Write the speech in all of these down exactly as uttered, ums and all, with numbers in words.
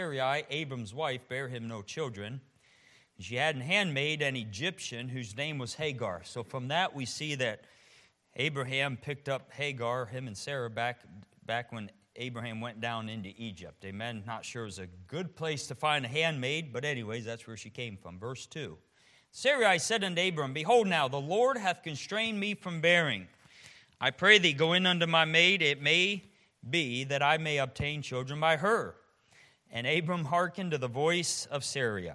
Sarai, Abram's wife, bare him no children. She had an handmaid, an Egyptian, whose name was Hagar. So from that we see that Abraham picked up Hagar, him and Sarah, back, back when Abraham went down into Egypt. Amen. Not sure it was a good place to find a handmaid, but anyways, that's where she came from. Verse two. Sarai said unto Abram, Behold now, the Lord hath constrained me from bearing. I pray thee, go in unto my maid, it may be that I may obtain children by her. And Abram hearkened to the voice of Sarai.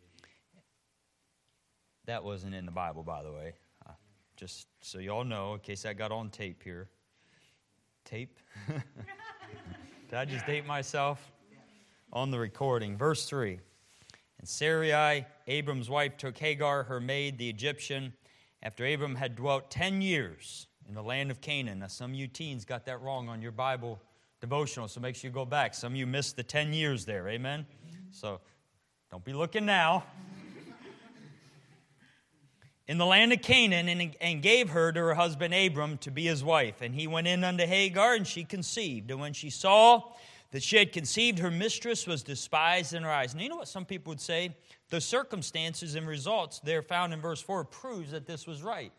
That wasn't in the Bible, by the way. Uh, just so you all know, in case I got on tape here. Tape? Did I just date myself? On the recording. Verse three. And Sarai, Abram's wife, took Hagar, her maid, the Egyptian, after Abram had dwelt ten years in the land of Canaan. Now, some of you teens got that wrong on your Bible devotional, so make sure you go back. Some of you missed the ten years there, amen? So, don't be looking now. In the land of Canaan, and, and gave her to her husband Abram to be his wife. And he went in unto Hagar, and she conceived. And when she saw that she had conceived, her mistress was despised in her eyes. And you know what some people would say? The circumstances and results there found in verse four proves that this was right.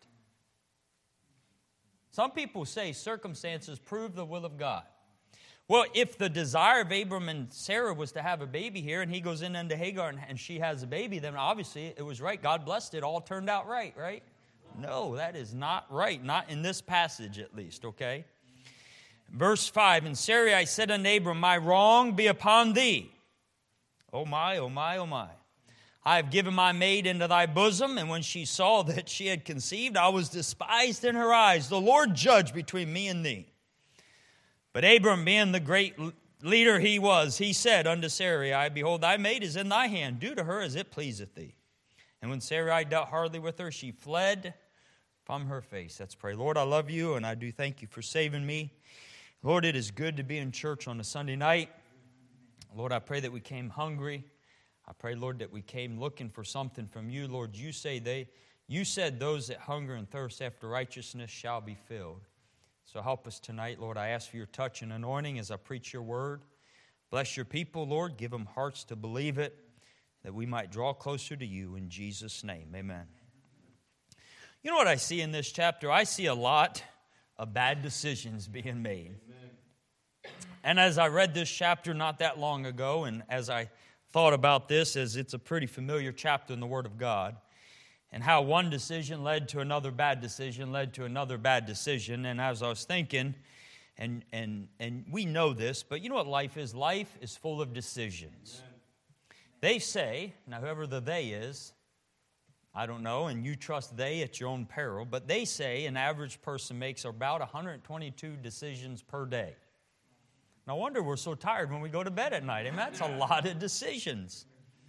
Some people say circumstances prove the will of God. Well, if the desire of Abram and Sarah was to have a baby here, and he goes in unto Hagar and, and she has a baby, then obviously it was right. God blessed it. All turned out right, right? No, that is not right. Not in this passage, at least, okay? Verse five, And Sarai said unto Abram, My wrong be upon thee. Oh my, oh my, oh my. I have given my maid into thy bosom, and when she saw that she had conceived, I was despised in her eyes. The Lord judge between me and thee. But Abram, being the great leader he was, he said unto Sarai, Behold, thy maid is in thy hand. Do to her as it pleaseth thee. And when Sarai dealt hardly with her, she fled from her face. Let's pray. Lord, I love you, and I do thank you for saving me. Lord, it is good to be in church on a Sunday night. Lord, I pray that we came hungry. I pray, Lord, that we came looking for something from you. Lord, you say they, you said those that hunger and thirst after righteousness shall be filled. So help us tonight, Lord. I ask for your touch and anointing as I preach your word. Bless your people, Lord. Give them hearts to believe it, that we might draw closer to you in Jesus' name. Amen. You know what I see in this chapter? I see a lot of bad decisions being made. Amen. And as I read this chapter not that long ago, and as I thought about this, as it's a pretty familiar chapter in the Word of God, and how one decision led to another bad decision, led to another bad decision. And as I was thinking, and and and we know this, but you know what life is? Life is full of decisions. Amen. They say, now whoever the they is, I don't know, and you trust they at your own peril, but they say an average person makes about one hundred twenty-two decisions per day. No wonder we're so tired when we go to bed at night. I mean, that's a lot of decisions.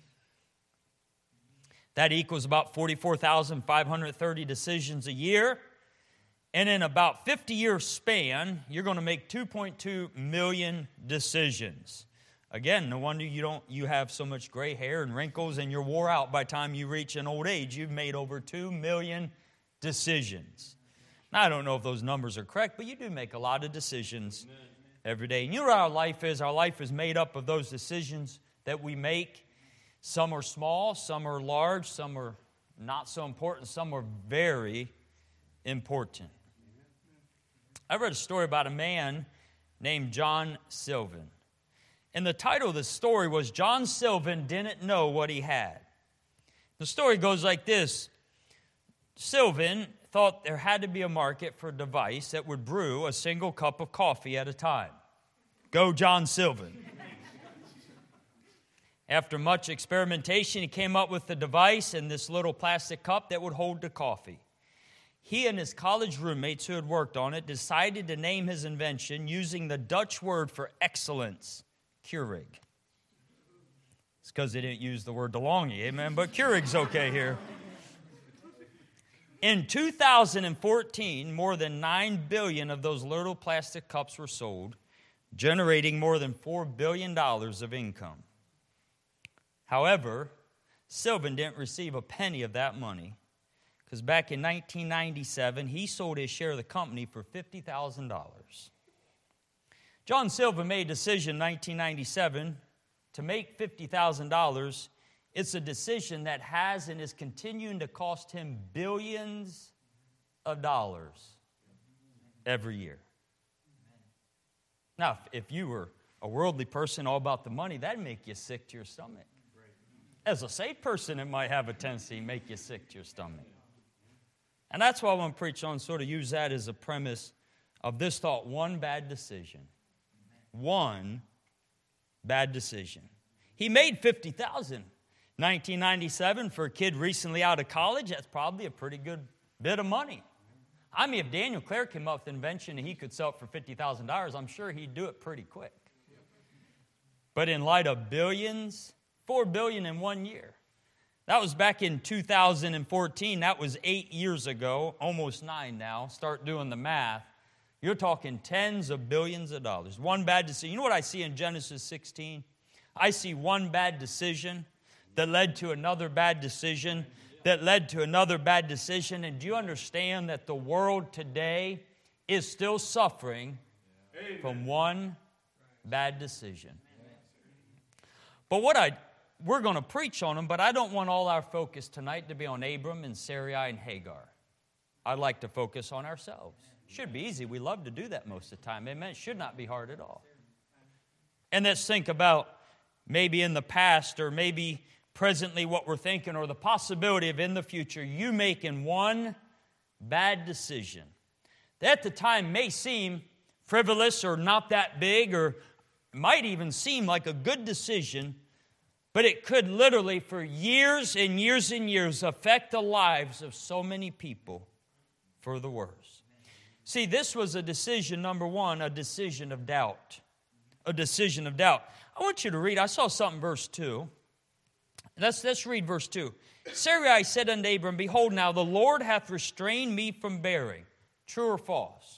That equals about forty-four thousand five hundred thirty decisions a year. And in about fifty-year span, you're going to make two point two million decisions. Again, no wonder you don't you have so much gray hair and wrinkles and you're wore out by the time you reach an old age. You've made over two million decisions. Now, I don't know if those numbers are correct, but you do make a lot of decisions every day. And you know what our life is? Our life is made up of those decisions that we make. Some are small, some are large, some are not so important, some are very important. I read a story about a man named John Sylvan. And the title of the story was John Sylvan Didn't Know What He Had. The story goes like this. Sylvan thought there had to be a market for a device that would brew a single cup of coffee at a time. Go John Sylvan. After much experimentation, he came up with the device and this little plastic cup that would hold the coffee. He and his college roommates who had worked on it decided to name his invention using the Dutch word for excellence, Keurig. It's because they didn't use the word DeLonghi, amen, but Keurig's okay here. In two thousand fourteen, more than nine billion of those little plastic cups were sold, generating more than four billion dollars of income. However, Sylvan didn't receive a penny of that money because back in nineteen ninety-seven, he sold his share of the company for fifty thousand dollars. John Sylvan made a decision in nineteen ninety-seven to make fifty thousand dollars, it's a decision that has and is continuing to cost him billions of dollars every year. Now, if you were a worldly person all about the money, that'd make you sick to your stomach. As a saved person, it might have a tendency to make you sick to your stomach. And that's why I want to preach on, sort of use that as a premise of this thought: one bad decision. One bad decision. He made fifty thousand dollars. nineteen ninety-seven, for a kid recently out of college, that's probably a pretty good bit of money. I mean, if Daniel Clare came up with an invention and he could sell it for fifty thousand dollars, I'm sure he'd do it pretty quick. But in light of billions, four billion dollars in one year. That was back in two thousand fourteen. That was eight years ago, almost nine now. Start doing the math. You're talking tens of billions of dollars. One bad decision. You know what I see in Genesis sixteen? I see one bad decision that led to another bad decision, that led to another bad decision. And do you understand that the world today is still suffering from one bad decision? But what I, we're going to preach on them, but I don't want all our focus tonight to be on Abram and Sarai and Hagar. I'd like to focus on ourselves. Should be easy. We love to do that most of the time. Amen. It should not be hard at all. And let's think about maybe in the past or maybe presently what we're thinking, or the possibility of in the future you making one bad decision that at the time may seem frivolous or not that big, or might even seem like a good decision, but it could literally for years and years and years affect the lives of so many people for the worse. See, this was a decision, number one, a decision of doubt. A decision of doubt. I want you to read, I saw something, verse two. Let's, let's read verse two. Sarai said unto Abram, behold, now the Lord hath restrained me from bearing. True or false?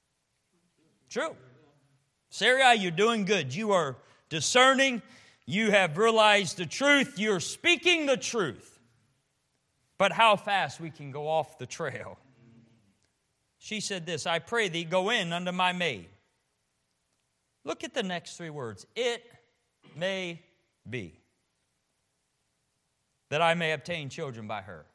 True. Sarai, you're doing good. You are discerning. You have realized the truth. You're speaking the truth. But how fast we can go off the trail. She said this, I pray thee, go in unto my maid. Look at the next three words. It may be that I may obtain children by her.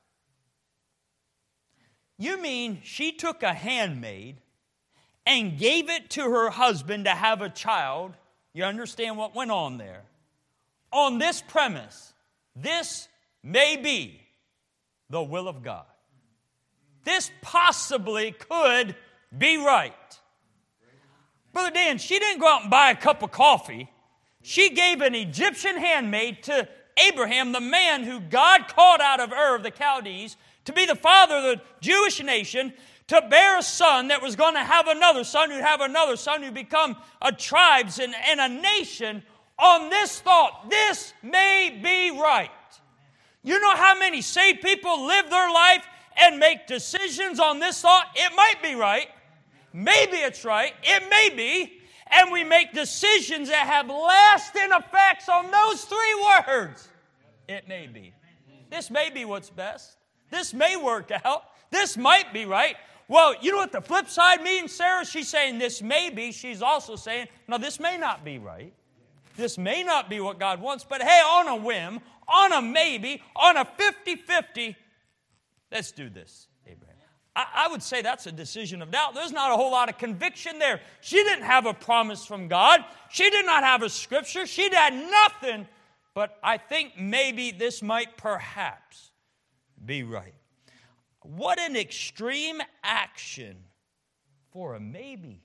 You mean she took a handmaid and gave it to her husband to have a child? You understand what went on there? On this premise, this may be the will of God. This possibly could be right. Brother Dan, she didn't go out and buy a cup of coffee. She gave an Egyptian handmaid to Abraham, the man who God called out of Ur of the Chaldees, to be the father of the Jewish nation, to bear a son that was going to have another son, who'd have another son, who'd become a tribes and, and a nation, on this thought, this may be right. You know how many saved people live their life and make decisions on this thought? It might be right. Maybe it's right. It may be. And we make decisions that have lasting effects on those three words. It may be. This may be what's best. This may work out. This might be right. Well, you know what the flip side means, Sarah? She's saying this may be. She's also saying, no, this may not be right. This may not be what God wants. But hey, on a whim, on a maybe, on a fifty-fifty, let's do this. I would say that's a decision of doubt. There's not a whole lot of conviction there. She didn't have a promise from God. She did not have a scripture. She had nothing. But I think maybe this might perhaps be right. What an extreme action for a maybe.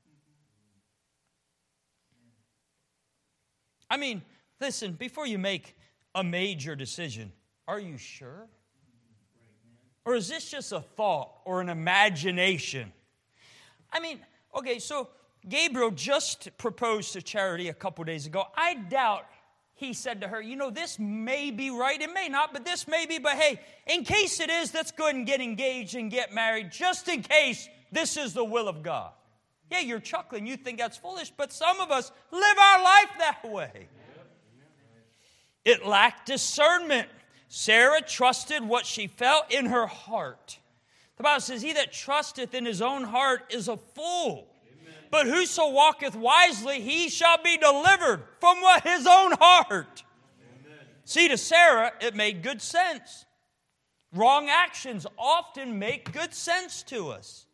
I mean, listen, before you make a major decision, are you sure? Or is this just a thought or an imagination? I mean, okay, so Gabriel just proposed to Charity a couple days ago. I doubt he said to her, you know, this may be right. It may not, but this may be. But hey, in case it is, let's go ahead and get engaged and get married, just in case this is the will of God. Yeah, you're chuckling. You think that's foolish, but some of us live our life that way. It lacked discernment. Sarah trusted what she felt in her heart. The Bible says, he that trusteth in his own heart is a fool. Amen. But whoso walketh wisely, he shall be delivered from what? His own heart. Amen. See, to Sarah, it made good sense. Wrong actions often make good sense to us.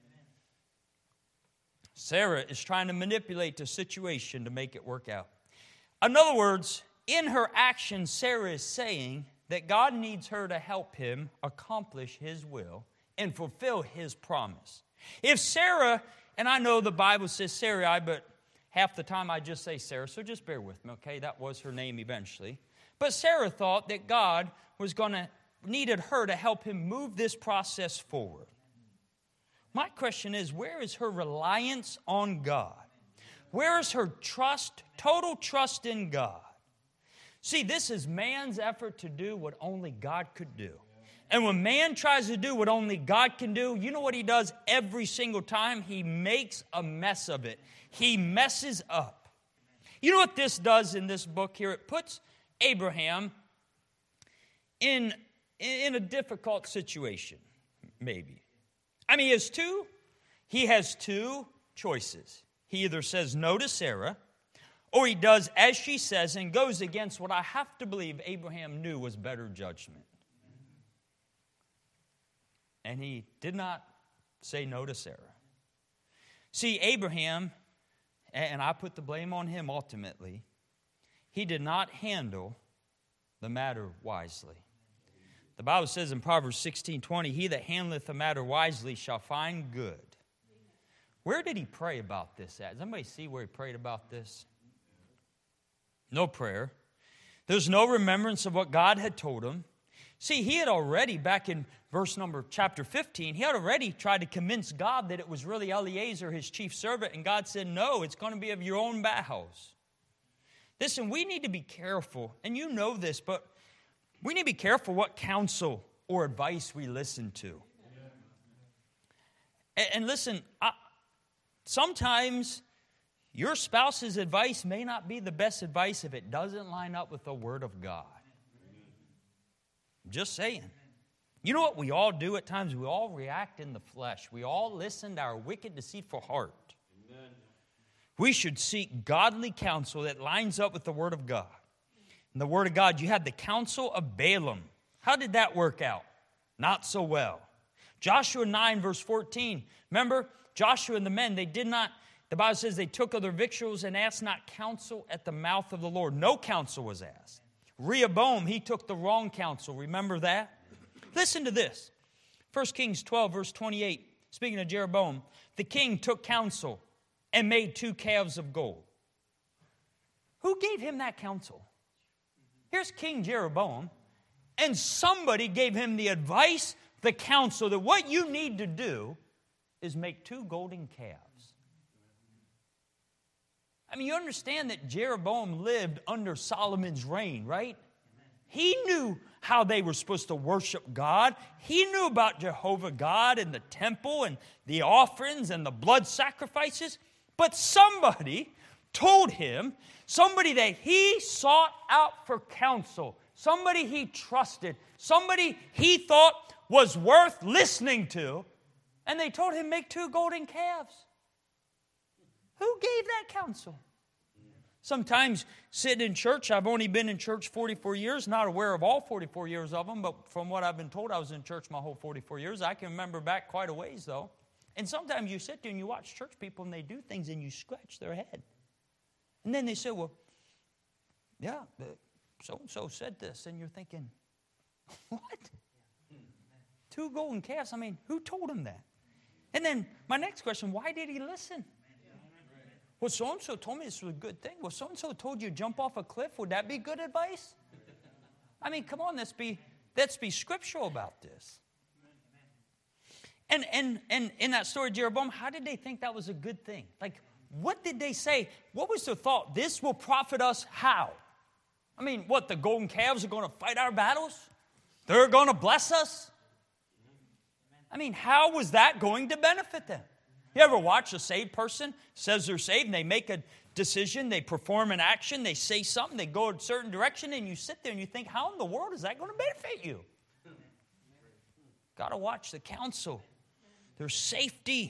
Sarah is trying to manipulate the situation to make it work out. In other words, in her actions, Sarah is saying that God needs her to help him accomplish his will and fulfill his promise. If Sarah, and I know the Bible says Sarai, but half the time I just say Sarah, so just bear with me, okay? That was her name eventually. But Sarah thought that God was going to, needed her to help him move this process forward. My question is, where is her reliance on God? Where is her trust, total trust in God? See, this is man's effort to do what only God could do. And when man tries to do what only God can do, you know what he does every single time? He makes a mess of it. He messes up. You know what this does in this book here? It puts Abraham in, in a difficult situation, maybe. I mean, he has two, he has two choices. He either says no to Sarah, or he does as she says and goes against what I have to believe Abraham knew was better judgment. And he did not say no to Sarah. See, Abraham, and I put the blame on him ultimately, he did not handle the matter wisely. The Bible says in Proverbs sixteen twenty, he that handleth the matter wisely shall find good. Where did he pray about this at? Does anybody see where he prayed about this? No prayer. There's no remembrance of what God had told him. See, he had already, back in verse number chapter fifteen, he had already tried to convince God that it was really Eliezer, his chief servant, and God said, no, it's going to be of your own bowels. Listen, we need to be careful, and you know this, but we need to be careful what counsel or advice we listen to. And, and listen, I, sometimes your spouse's advice may not be the best advice if it doesn't line up with the Word of God. Just saying. You know what we all do at times? We all react in the flesh. We all listen to our wicked, deceitful heart. Amen. We should seek godly counsel that lines up with the Word of God. In the Word of God, you had the counsel of Balaam. How did that work out? Not so well. Joshua nine, verse fourteen. Remember, Joshua and the men, they did not, the Bible says they took of their victuals and asked not counsel at the mouth of the Lord. No counsel was asked. Rehoboam, he took the wrong counsel. Remember that? Listen to this. First Kings twelve, verse twenty-eight. Speaking of Jeroboam, the king took counsel and made two calves of gold. Who gave him that counsel? Here's King Jeroboam, and somebody gave him the advice, the counsel, that what you need to do is make two golden calves. I mean, you understand that Jeroboam lived under Solomon's reign, right? He knew how they were supposed to worship God. He knew about Jehovah God and the temple and the offerings and the blood sacrifices. But somebody told him, somebody that he sought out for counsel, somebody he trusted, somebody he thought was worth listening to, and they told him, make two golden calves. Who gave that counsel? Sometimes sitting in church, I've only been in church forty-four years, not aware of all forty-four years of them, but from what I've been told, I was in church my whole forty-four years. I can remember back quite a ways, though. And sometimes you sit there and you watch church people and they do things and you scratch their head. And then they say, well, yeah, so-and-so said this. And you're thinking, what? Two golden calves? I mean, who told him that? And then my next question, why did he listen? Well, so-and-so told me this was a good thing. Well, so-and-so told you to jump off a cliff. Would that be good advice? I mean, come on, let's be, let's be scriptural about this. And, and, and in that story of Jeroboam, how did they think that was a good thing? Like, what did they say? What was their thought? This will profit us how? I mean, what, the golden calves are going to fight our battles? They're going to bless us? I mean, how was that going to benefit them? You ever watch a saved person, says they're saved, and they make a decision, they perform an action, they say something, they go a certain direction, and you sit there and you think, how in the world is that going to benefit you? Got to watch the counsel. There's safety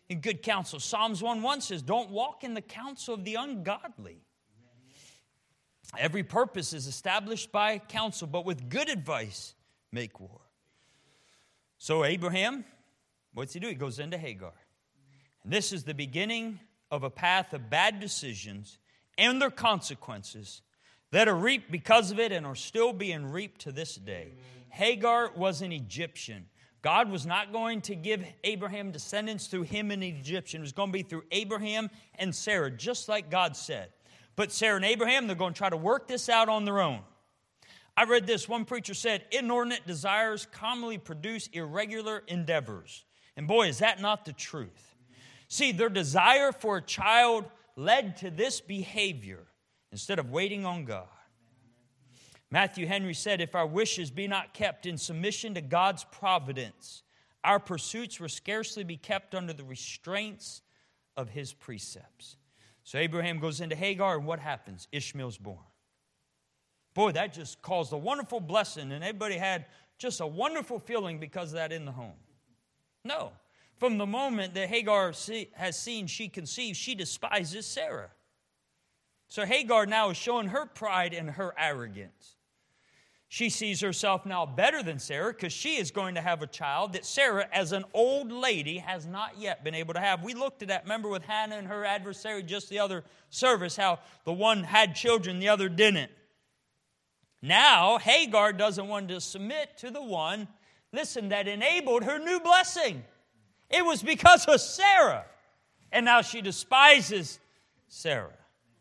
in good counsel. Psalms one one says, don't walk in the counsel of the ungodly. Every purpose is established by counsel, but with good advice, make war. So Abraham, what's he do? He goes into Hagar. And this is the beginning of a path of bad decisions and their consequences that are reaped because of it and are still being reaped to this day. Amen. Hagar was an Egyptian. God was not going to give Abraham descendants through him, an Egyptian. It was going to be through Abraham and Sarah, just like God said. But Sarah and Abraham, they're going to try to work this out on their own. I read this. One preacher said, inordinate desires commonly produce irregular endeavors. And boy, is that not the truth. See, their desire for a child led to this behavior instead of waiting on God. Matthew Henry said, if our wishes be not kept in submission to God's providence, our pursuits will scarcely be kept under the restraints of his precepts. So Abraham goes into Hagar, and what happens? Ishmael's born. Boy, that just caused a wonderful blessing, and everybody had just a wonderful feeling because of that in the home. No. From the moment that Hagar see, has seen she conceived, she despises Sarah. So Hagar now is showing her pride and her arrogance. She sees herself now better than Sarah because she is going to have a child that Sarah, as an old lady, has not yet been able to have. We looked at that, remember, with Hannah and her adversary just the other service, how the one had children, the other didn't. Now, Hagar doesn't want to submit to the one, listen, that enabled her new blessing. It was because of Sarah. And now she despises Sarah.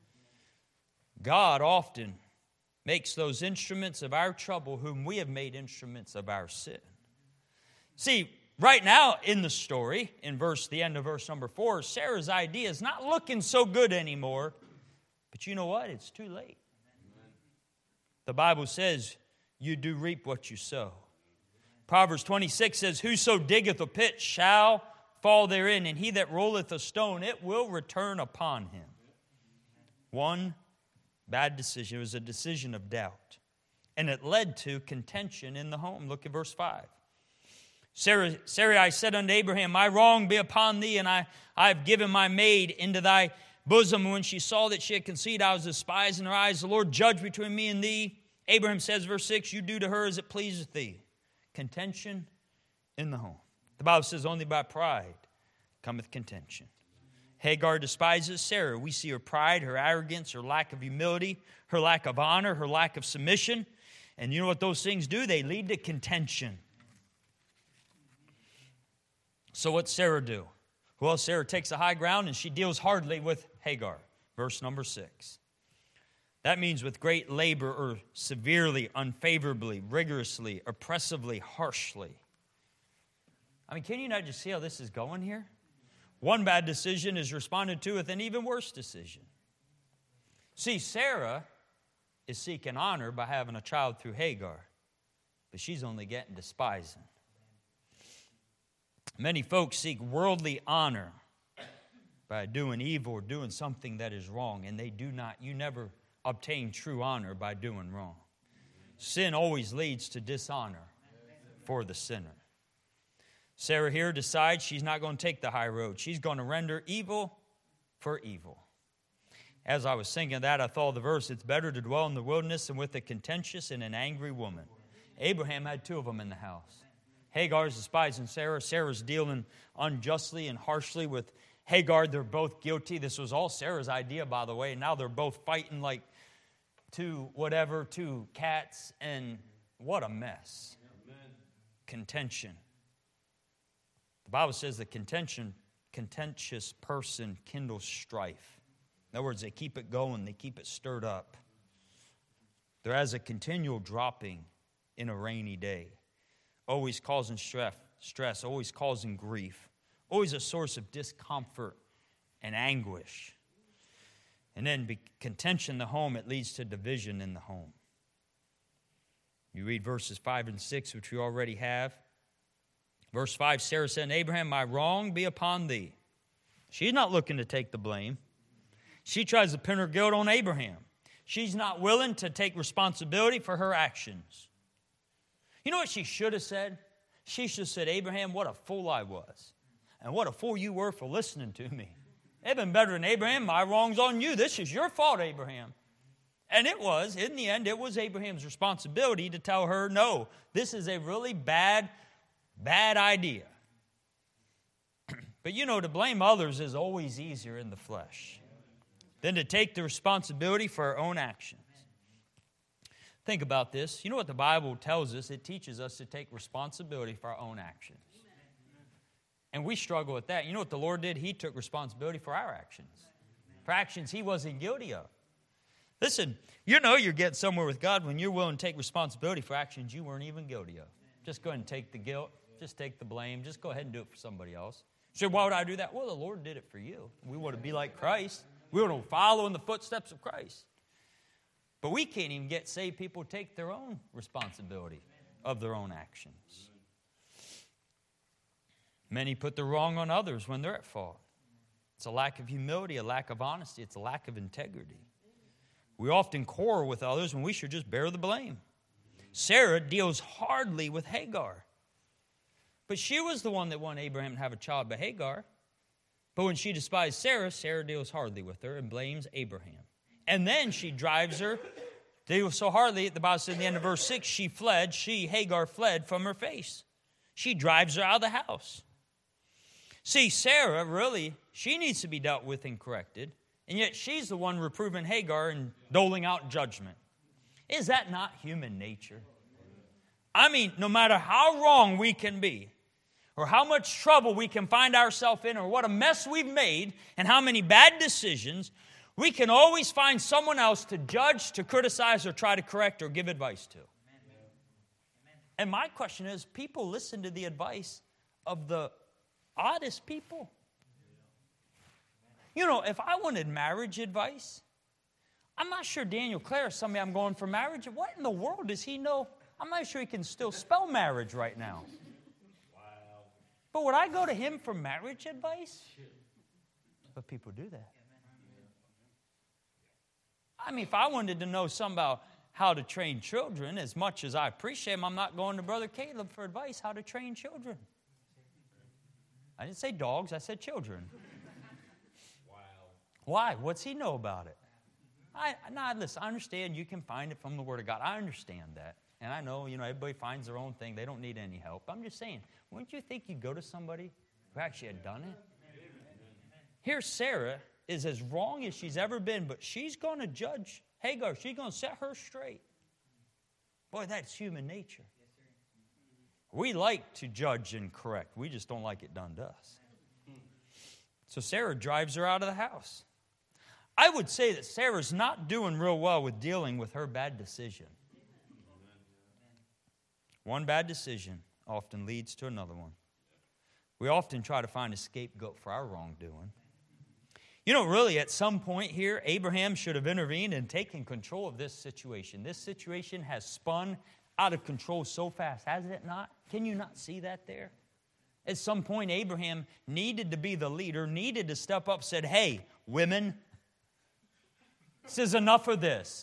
God often makes those instruments of our trouble whom we have made instruments of our sin. See, right now in the story, in verse the end of verse number four, Sarah's idea is not looking so good anymore. But you know what? It's too late. The Bible says, you do reap what you sow. Proverbs twenty-six says, whoso diggeth a pit shall fall therein, and he that rolleth a stone, it will return upon him. One bad decision. It was a decision of doubt. And it led to contention in the home. Look at verse five. Sarah, Sarai said unto Abraham, my wrong be upon thee, and I, I have given my maid into thy bosom. And when she saw that she had conceived, I was despised in her eyes. The Lord judge between me and thee. Abraham says, verse six, you do to her as it pleaseth thee. Contention in the home. The Bible says, only by pride cometh contention. Hagar despises Sarah. We see her pride, her arrogance, her lack of humility, her lack of honor, her lack of submission. And you know what those things do? They lead to contention. So what's Sarah do? Well, Sarah takes the high ground and she deals hardly with Hagar. Verse number six. That means with great labor or severely, unfavorably, rigorously, oppressively, harshly. I mean, can you not just see how this is going here? One bad decision is responded to with an even worse decision. See, Sarah is seeking honor by having a child through Hagar, but she's only getting despising. Many folks seek worldly honor by doing evil or doing something that is wrong, and they do not, you never obtain true honor by doing wrong. Sin always leads to dishonor for the sinner. Sarah here decides she's not going to take the high road. She's going to render evil for evil. As I was thinking that, I thought of the verse, it's better to dwell in the wilderness than with a contentious and an angry woman. Abraham had two of them in the house. Hagar's despising Sarah. Sarah's dealing unjustly and harshly with Hagar. They're both guilty. This was all Sarah's idea, by the way. And now they're both fighting like two whatever, two cats, and what a mess. Amen. Contention. The Bible says the contention, contentious person kindles strife. In other words, they keep it going. They keep it stirred up. There is a continual dropping in a rainy day. Always causing stress, stress, always causing grief. Always a source of discomfort and anguish. And then be contention in the home, it leads to division in the home. You read verses five and six, which we already have. Verse five, Sarah said, Abraham, my wrong be upon thee. She's not looking to take the blame. She tries to pin her guilt on Abraham. She's not willing to take responsibility for her actions. You know what she should have said? She should have said, Abraham, what a fool I was. And what a fool you were for listening to me. They've been better than Abraham. My wrong's on you. This is your fault, Abraham. And it was, in the end, it was Abraham's responsibility to tell her, no, this is a really bad, bad idea. But you know, to blame others is always easier in the flesh than to take the responsibility for our own actions. Think about this. You know what the Bible tells us? It teaches us to take responsibility for our own actions. And we struggle with that. You know what the Lord did? He took responsibility for our actions. For actions He wasn't guilty of. Listen, you know you're getting somewhere with God when you're willing to take responsibility for actions you weren't even guilty of. Just go ahead and take the guilt. Just take the blame. Just go ahead and do it for somebody else. So why would I do that? Well, the Lord did it for you. We want to be like Christ. We want to follow in the footsteps of Christ. But we can't even get saved people to take their own responsibility of their own actions. Many put the wrong on others when they're at fault. It's a lack of humility, a lack of honesty. It's a lack of integrity. We often quarrel with others when we should just bear the blame. Sarah deals hardly with Hagar. But she was the one that wanted Abraham to have a child by Hagar. But when she despised Sarah, Sarah deals hardly with her and blames Abraham. And then she drives her, deals so hardly, the Bible says in the end of verse six, she fled, she, Hagar, fled from her face. She drives her out of the house. See, Sarah, really, she needs to be dealt with and corrected. And yet she's the one reproving Hagar and doling out judgment. Is that not human nature? I mean, no matter how wrong we can be, or how much trouble we can find ourselves in, or what a mess we've made, and how many bad decisions, we can always find someone else to judge, to criticize, or try to correct, or give advice to. And my question is, people listen to the advice of the oddest people. You know, if I wanted marriage advice, I'm not sure Daniel Clare is somebody I'm going for marriage. What in the world does he know? I'm not sure he can still spell marriage right now. Wow. But would I go to him for marriage advice? But people do that. I mean, if I wanted to know something about how to train children, as much as I appreciate him, I'm not going to Brother Caleb for advice how to train children. I didn't say dogs, I said children. Why? What's he know about it? I, nah, listen, I understand you can find it from the Word of God. I understand that. And I know, you know, everybody finds their own thing. They don't need any help. I'm just saying, wouldn't you think you'd go to somebody who actually had done it? Here, Sarah is as wrong as she's ever been, but she's going to judge Hagar. She's going to set her straight. Boy, that's human nature. We like to judge and correct. We just don't like it done to us. So Sarah drives her out of the house. I would say that Sarah's not doing real well with dealing with her bad decision. One bad decision often leads to another one. We often try to find a scapegoat for our wrongdoing. You know, really, at some point here, Abraham should have intervened and taken control of this situation. This situation has spun out of control so fast, hasn't it not? Can you not see that there? At some point, Abraham needed to be the leader, needed to step up, said, hey, women, this is enough of this.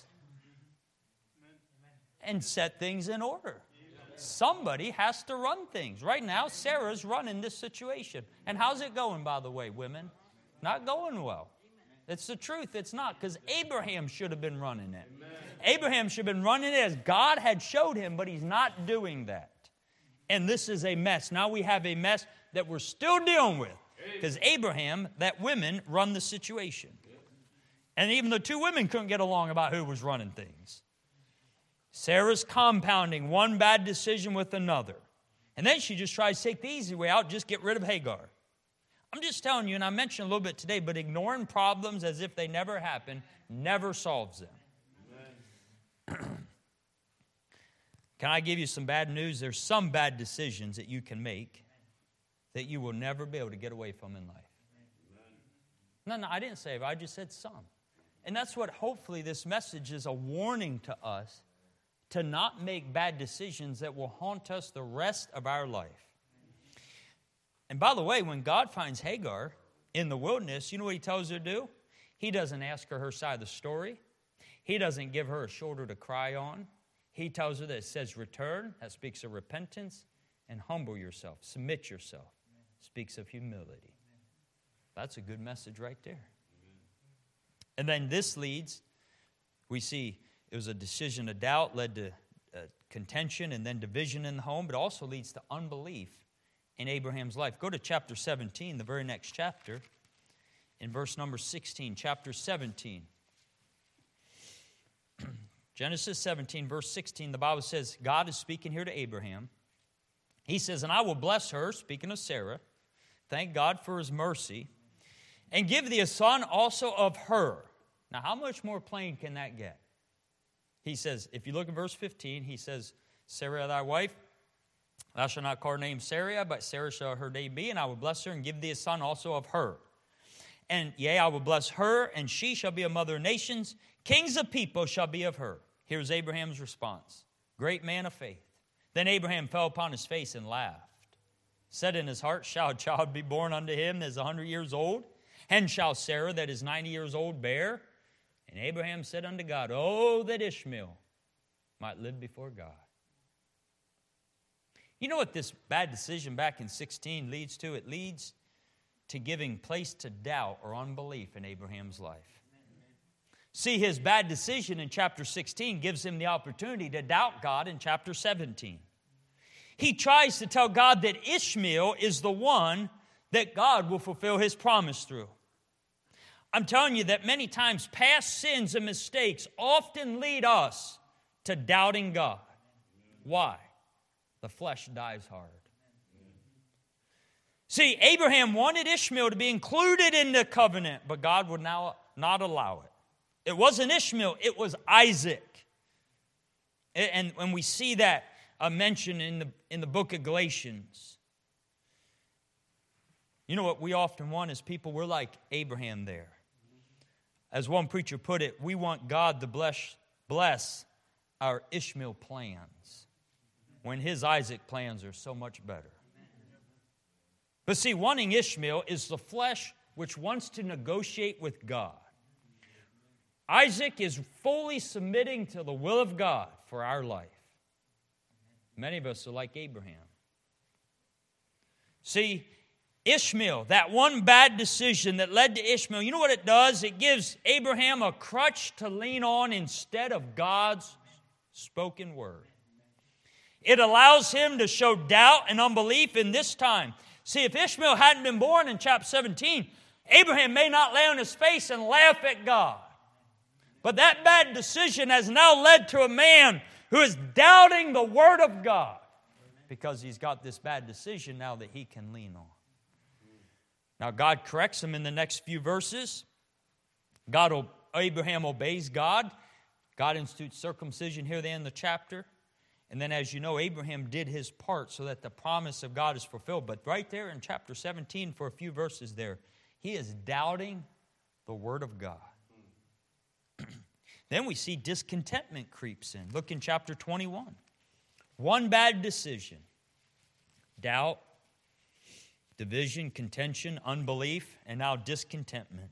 And set things in order. Somebody has to run things. Right now, Sarah's running this situation. And how's it going, by the way, women? Not going well. It's the truth. It's not, because Abraham should have been running it. Amen. Abraham should have been running it as God had showed him, but he's not doing that. And this is a mess. Now we have a mess that we're still dealing with, because Abraham, that women, run the situation. And even the two women couldn't get along about who was running things. Sarah's compounding one bad decision with another. And then she just tries to take the easy way out, just get rid of Hagar. I'm just telling you, and I mentioned a little bit today, but ignoring problems as if they never happened never solves them. Can I give you some bad news? There's some bad decisions that you can make that you will never be able to get away from in life. No, no, I didn't say it. I just said some. And that's what hopefully this message is a warning to us, to not make bad decisions that will haunt us the rest of our life. And by the way, when God finds Hagar in the wilderness, you know what he tells her to do? He doesn't ask her her side of the story. He doesn't give her a shoulder to cry on. He tells her that it says return, that speaks of repentance, and humble yourself, submit yourself. speaks of humility. That's a good message right there. And then this leads, we see it was a decision of doubt, led to uh, contention and then division in the home, but also leads to unbelief in Abraham's life. Go to chapter seventeen, the very next chapter, in verse number sixteen, chapter seventeen. Genesis seventeen, verse sixteen, the Bible says, God is speaking here to Abraham. He says, and I will bless her, speaking of Sarah, thank God for his mercy, and give thee a son also of her. Now, how much more plain can that get? He says, if you look at verse fifteen, he says, Sarah thy wife, thou shalt not call her name Sarah, but Sarah shall her name be, and I will bless her and give thee a son also of her. And yea, I will bless her, and she shall be a mother of nations. Kings of people shall be of her. Here's Abraham's response. Great man of faith. Then Abraham fell upon his face and laughed. Said in his heart, shall a child be born unto him that is a hundred years old? And shall Sarah that is ninety years old bear? And Abraham said unto God, oh, that Ishmael might live before God. You know what this bad decision back in sixteen leads to? It leads to giving place to doubt or unbelief in Abraham's life. See, his bad decision in chapter sixteen gives him the opportunity to doubt God in chapter seventeen. He tries to tell God that Ishmael is the one that God will fulfill his promise through. I'm telling you that many times past sins and mistakes often lead us to doubting God. Why? The flesh dies hard. See, Abraham wanted Ishmael to be included in the covenant, but God would now not allow it. It wasn't Ishmael, it was Isaac. And when we see that uh, mentioned in the, in the book of Galatians, you know what we often want as people? We're like Abraham there. As one preacher put it, we want God to bless, bless our Ishmael plans when his Isaac plans are so much better. But see, wanting Ishmael is the flesh which wants to negotiate with God. Isaac is fully submitting to the will of God for our life. Many of us are like Abraham. See, Ishmael, that one bad decision that led to Ishmael, you know what it does? It gives Abraham a crutch to lean on instead of God's spoken word. It allows him to show doubt and unbelief in this time. See, if Ishmael hadn't been born in chapter seventeen, Abraham may not lay on his face and laugh at God. But that bad decision has now led to a man who is doubting the word of God because he's got this bad decision now that he can lean on. Now, God corrects him in the next few verses. God, Abraham obeys God. God institutes circumcision here then in the chapter. And then, as you know, Abraham did his part so that the promise of God is fulfilled. But right there in chapter seventeen, for a few verses there, he is doubting the word of God. Then we see discontentment creeps in. Look in chapter twenty-one. One bad decision. Doubt, division, contention, unbelief, and now discontentment.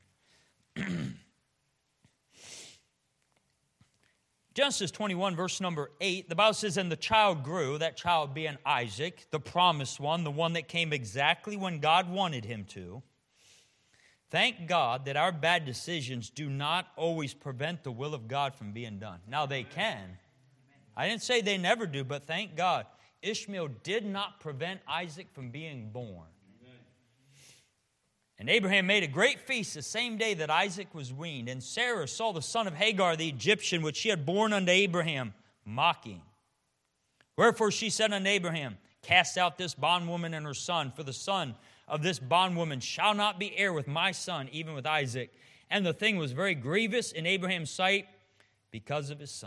Genesis twenty-one, verse number eight, the Bible says, and the child grew, that child being Isaac, the promised one, the one that came exactly when God wanted him to. Thank God that our bad decisions do not always prevent the will of God from being done. Now they can. I didn't say they never do, but thank God, Ishmael did not prevent Isaac from being born. And Abraham made a great feast the same day that Isaac was weaned. And Sarah saw the son of Hagar, the Egyptian, which she had borne unto Abraham, mocking. Wherefore she said unto Abraham, cast out this bondwoman and her son, for the son of this bondwoman shall not be heir with my son, even with Isaac. And the thing was very grievous in Abraham's sight because of his son.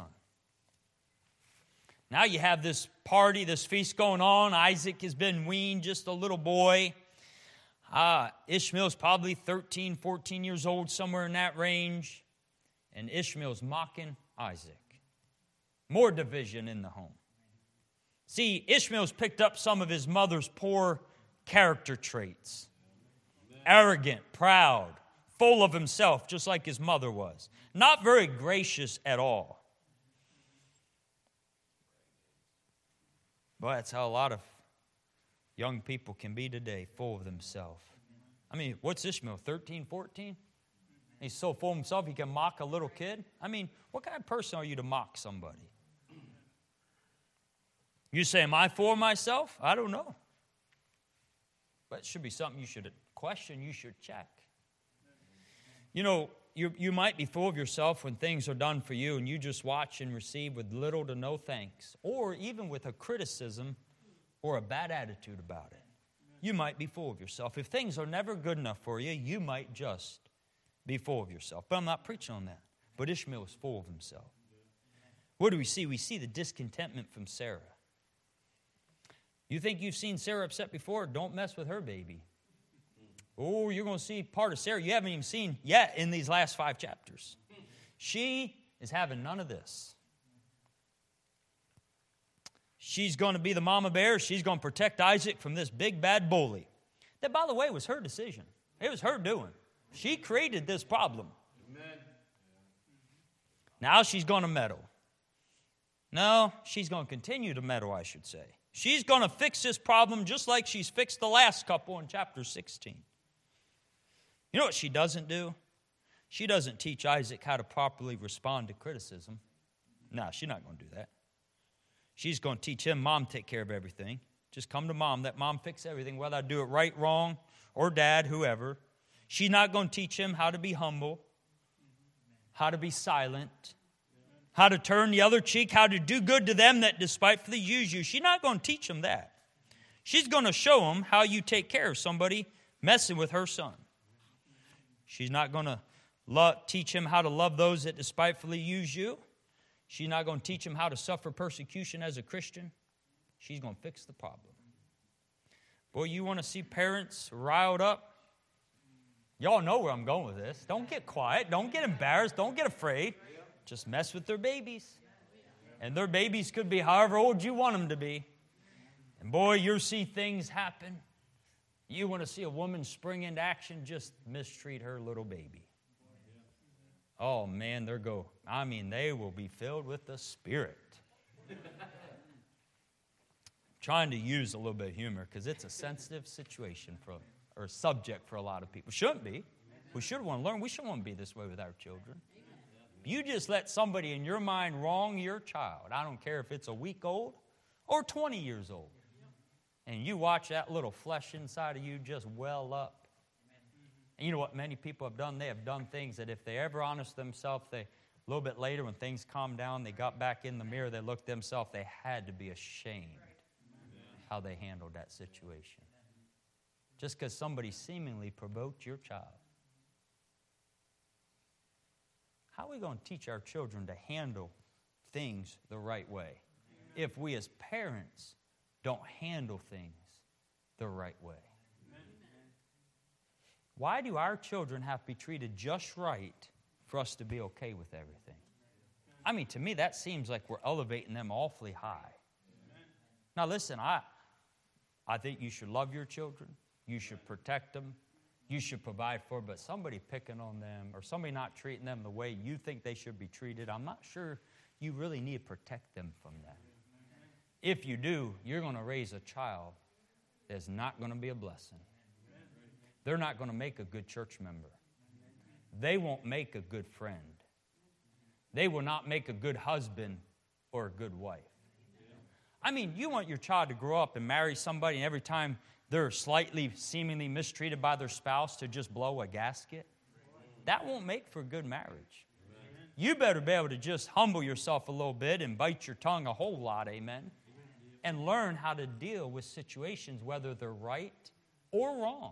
Now you have this party, this feast going on. Isaac has been weaned, just a little boy. Ah, Ishmael's probably thirteen, fourteen years old, somewhere in that range. And Ishmael's mocking Isaac. More division in the home. See, Ishmael's picked up some of his mother's poor character traits. Arrogant, proud, full of himself, just like his mother was. Not very gracious at all. Boy, that's how a lot of young people can be today, full of themselves. I mean, what's Ishmael, thirteen, fourteen? He's so full of himself he can mock a little kid. I mean, what kind of person are you to mock somebody? You say, am I full of myself? I don't know. But it should be something you should question, you should check. You know, you, you might be full of yourself when things are done for you and you just watch and receive with little to no thanks, or even with a criticism or a bad attitude about it. You might be full of yourself. If things are never good enough for you, you might just be full of yourself. But I'm not preaching on that. But Ishmael is full of himself. What do we see? We see the discontentment from Sarah. You think you've seen Sarah upset before? Don't mess with her baby. Oh, you're going to see part of Sarah you haven't even seen yet in these last five chapters. She is having none of this. She's going to be the mama bear. She's going to protect Isaac from this big bad bully. That, by the way, was her decision. It was her doing. She created this problem. Amen. Now she's going to meddle. No, she's going to continue to meddle, I should say. She's going to fix this problem just like she's fixed the last couple in chapter sixteen. You know what she doesn't do? She doesn't teach Isaac how to properly respond to criticism. No, she's not going to do that. She's going to teach him, Mom, take care of everything. Just come to Mom. Let Mom fix everything, whether I do it right, wrong, or Dad, whoever. She's not going to teach him how to be humble, how to be silent, how to turn the other cheek, how to do good to them that despitefully use you. She's not going to teach him that. She's going to show him how you take care of somebody messing with her son. She's not going to lo- teach him how to love those that despitefully use you. She's not going to teach him how to suffer persecution as a Christian. She's going to fix the problem. Boy, you want to see parents riled up? Y'all know where I'm going with this. Don't get quiet. Don't get embarrassed. Don't get afraid. Just mess with their babies. And their babies could be however old you want them to be. And boy, you'll see things happen. You want to see a woman spring into action, just mistreat her little baby. Oh, man, they're go. I mean, they will be filled with the Spirit. Trying to use a little bit of humor because it's a sensitive situation for, or subject for a lot of people. Shouldn't be. We should want to learn. We shouldn't want to be this way with our children. You just let somebody in your mind wrong your child. I don't care if it's a week old or twenty years old. And you watch that little flesh inside of you just well up. And you know what many people have done? They have done things that if they ever honest themselves, they a little bit later when things calmed down, they got back in the mirror, they looked themselves, they had to be ashamed how they handled that situation. Just because somebody seemingly provoked your child. How are we going to teach our children to handle things the right way if we as parents don't handle things the right way? Why do our children have to be treated just right for us to be okay with everything? I mean, to me, that seems like we're elevating them awfully high. Now, listen, I, I think you should love your children. You should protect them. You should provide for them. But somebody picking on them or somebody not treating them the way you think they should be treated, I'm not sure you really need to protect them from that. If you do, you're going to raise a child that's not going to be a blessing. They're not going to make a good church member. They won't make a good friend. They will not make a good husband or a good wife. I mean, you want your child to grow up and marry somebody and every time they're slightly, seemingly mistreated by their spouse to just blow a gasket? That won't make for a good marriage. You better be able to just humble yourself a little bit and bite your tongue a whole lot, amen, and learn how to deal with situations, whether they're right or wrong.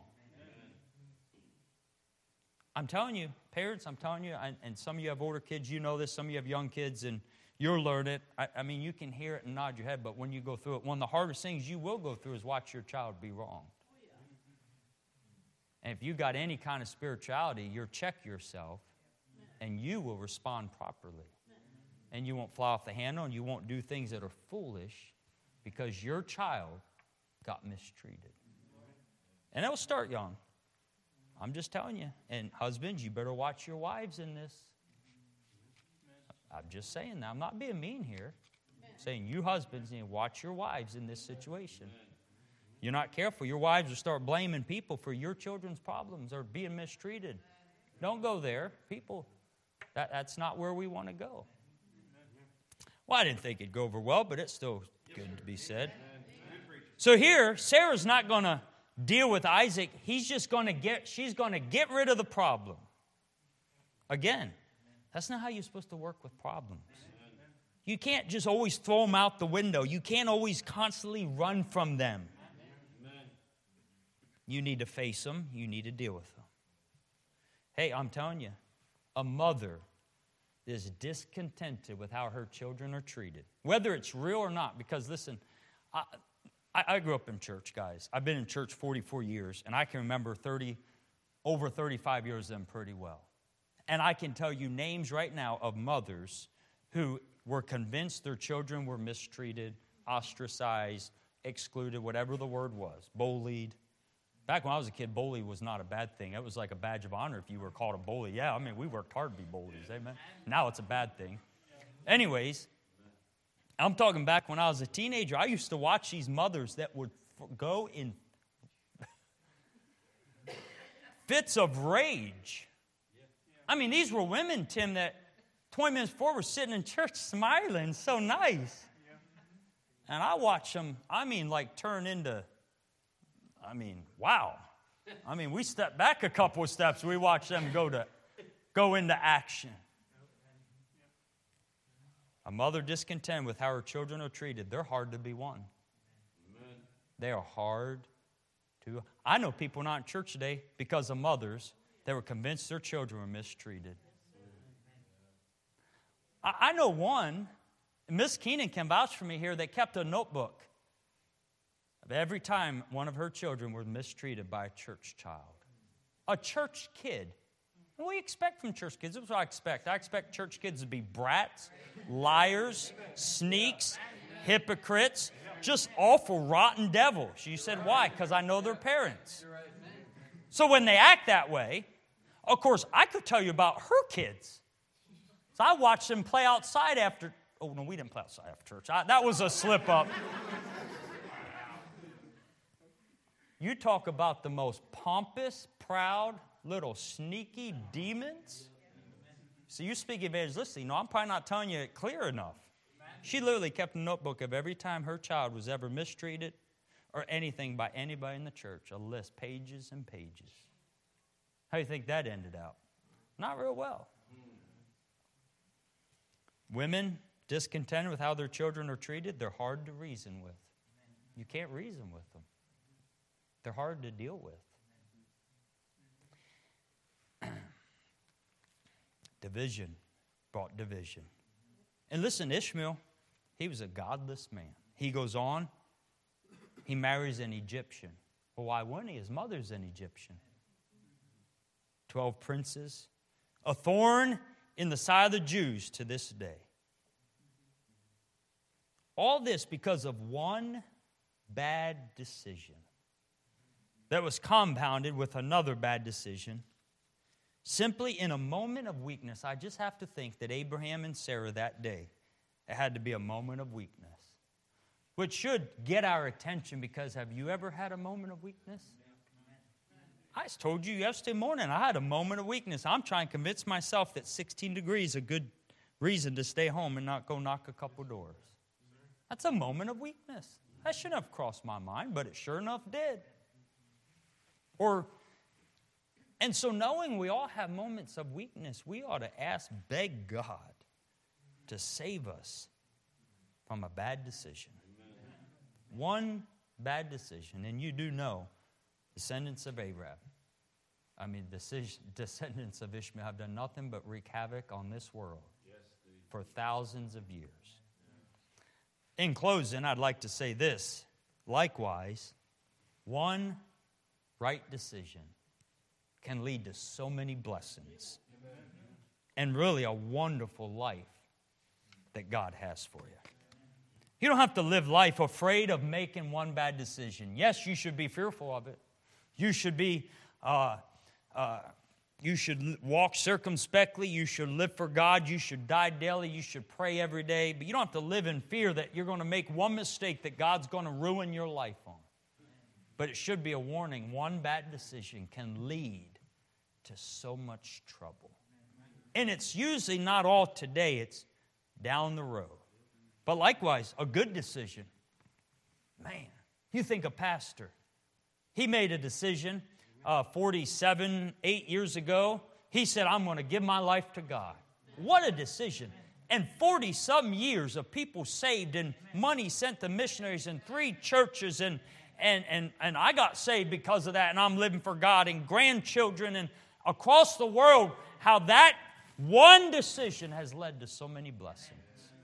I'm telling you, parents, I'm telling you, and, and some of you have older kids, you know this, some of you have young kids, and you'll learn it. I, I mean, you can hear it and nod your head, but when you go through it, one of the hardest things you will go through is watch your child be wrong. And if you got any kind of spirituality, you'll check yourself, and you will respond properly. And you won't fly off the handle, and you won't do things that are foolish because your child got mistreated. And it'll start young. I'm just telling you. And husbands, you better watch your wives in this. I'm just saying that. I'm not being mean here. I'm saying you husbands need to watch your wives in this situation. You're not careful, your wives will start blaming people for your children's problems or being mistreated. Don't go there. People, that, that's not where we want to go. Well, I didn't think it'd go over well, but it's still good to be said. So here, Sarah's not going to deal with Isaac. He's just going to get, she's going to get rid of the problem. Again, that's not how you're supposed to work with problems. You can't just always throw them out the window. You can't always constantly run from them. You need to face them. You need to deal with them. Hey, I'm telling you, a mother is discontented with how her children are treated, whether it's real or not. Because listen, I, I grew up in church, guys. I've been in church forty-four years, and I can remember thirty, over thirty-five years of them pretty well. And I can tell you names right now of mothers who were convinced their children were mistreated, ostracized, excluded, whatever the word was, bullied. Back when I was a kid, bully was not a bad thing. It was like a badge of honor if you were called a bully. Yeah, I mean, we worked hard to be bullies, amen? Now it's a bad thing. Anyways, I'm talking back when I was a teenager. I used to watch these mothers that would go in fits of rage. I mean, these were women, Tim, that twenty minutes before were sitting in church smiling, so nice. And I watch them, I mean, like turn into... I mean, wow. I mean, we step back a couple of steps. We watch them go to go into action. A mother discontent with how her children are treated, they're hard to be won. Amen. They are hard to... I know people not in church today because of mothers that were convinced their children were mistreated. I, I know one, Miss Keenan can vouch for me here, that kept a notebook of every time one of her children were mistreated by a church child. A church kid. What do you expect from church kids? This is what I expect. I expect church kids to be brats, liars, sneaks, hypocrites, just awful, rotten devils. You said, why? Because I know their parents. So when they act that way, of course, I could tell you about her kids. So I watched them play outside after... Oh, no, we didn't play outside after church. I, that was a slip-up. You talk about the most pompous, proud, little sneaky demons. So you speak evangelistically. No, I'm probably not telling you it clear enough. She literally kept a notebook of every time her child was ever mistreated or anything by anybody in the church. A list, pages and pages. How do you think that ended out? Not real well. Women discontented with how their children are treated, they're hard to reason with. You can't reason with them. They're hard to deal with. Division brought division. And listen, Ishmael, he was a godless man. He goes on, he marries an Egyptian. Well, why wouldn't he? His mother's an Egyptian. Twelve princes. A thorn in the side of the Jews to this day. All this because of one bad decision that was compounded with another bad decision. Simply in a moment of weakness, I just have to think that Abraham and Sarah that day, it had to be a moment of weakness. Which should get our attention, because have you ever had a moment of weakness? I told you yesterday morning I had a moment of weakness. I'm trying to convince myself that sixteen degrees is a good reason to stay home and not go knock a couple doors. That's a moment of weakness. That shouldn't have crossed my mind, but it sure enough did. Or, and so knowing we all have moments of weakness, we ought to ask, beg God to save us from a bad decision. Amen. One bad decision, and you do know, descendants of Abraham, I mean, decision, descendants of Ishmael have done nothing but wreak havoc on this world yes, for thousands of years. Yeah. In closing, I'd like to say this. Likewise, one right decision can lead to so many blessings and really a wonderful life that God has for you. You don't have to live life afraid of making one bad decision. Yes, you should be fearful of it. You should be, uh, uh, you should walk circumspectly. You should live for God. You should die daily. You should pray every day. But you don't have to live in fear that you're going to make one mistake that God's going to ruin your life on. But it should be a warning. One bad decision can lead to so much trouble. And it's usually not all today. It's down the road. But likewise, a good decision. Man, you think a pastor. He made a decision uh, forty-seven, eight years ago. He said, I'm going to give my life to God. What a decision. And forty-some years of people saved and money sent to missionaries and three churches. And, and, and, and I got saved because of that. And I'm living for God and grandchildren and across the world. How that one decision has led to so many blessings.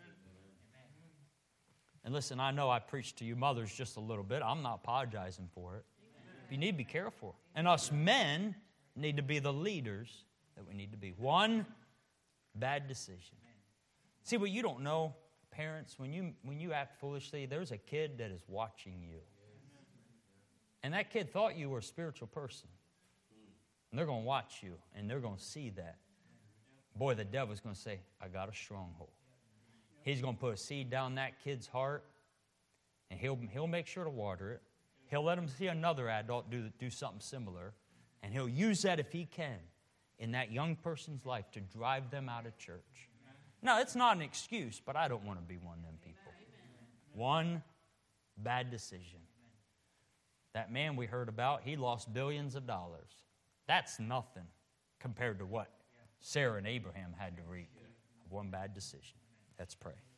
And listen, I know I preached to you mothers just a little bit. I'm not apologizing for it. But you need to be careful. And us men need to be the leaders that we need to be. One bad decision. See, what you don't know, parents, when you when you act foolishly, there's a kid that is watching you. And that kid thought you were a spiritual person. And they're going to watch you, and they're going to see that. Boy, the devil's going to say, I got a stronghold. He's going to put a seed down that kid's heart, and he'll, he'll make sure to water it. He'll let him see another adult do, do something similar, and he'll use that if he can in that young person's life to drive them out of church. Now, it's not an excuse, but I don't want to be one of them people. One bad decision. That man we heard about, he lost billions of dollars. That's nothing compared to what Sarah and Abraham had to reap. One bad decision. Let's pray.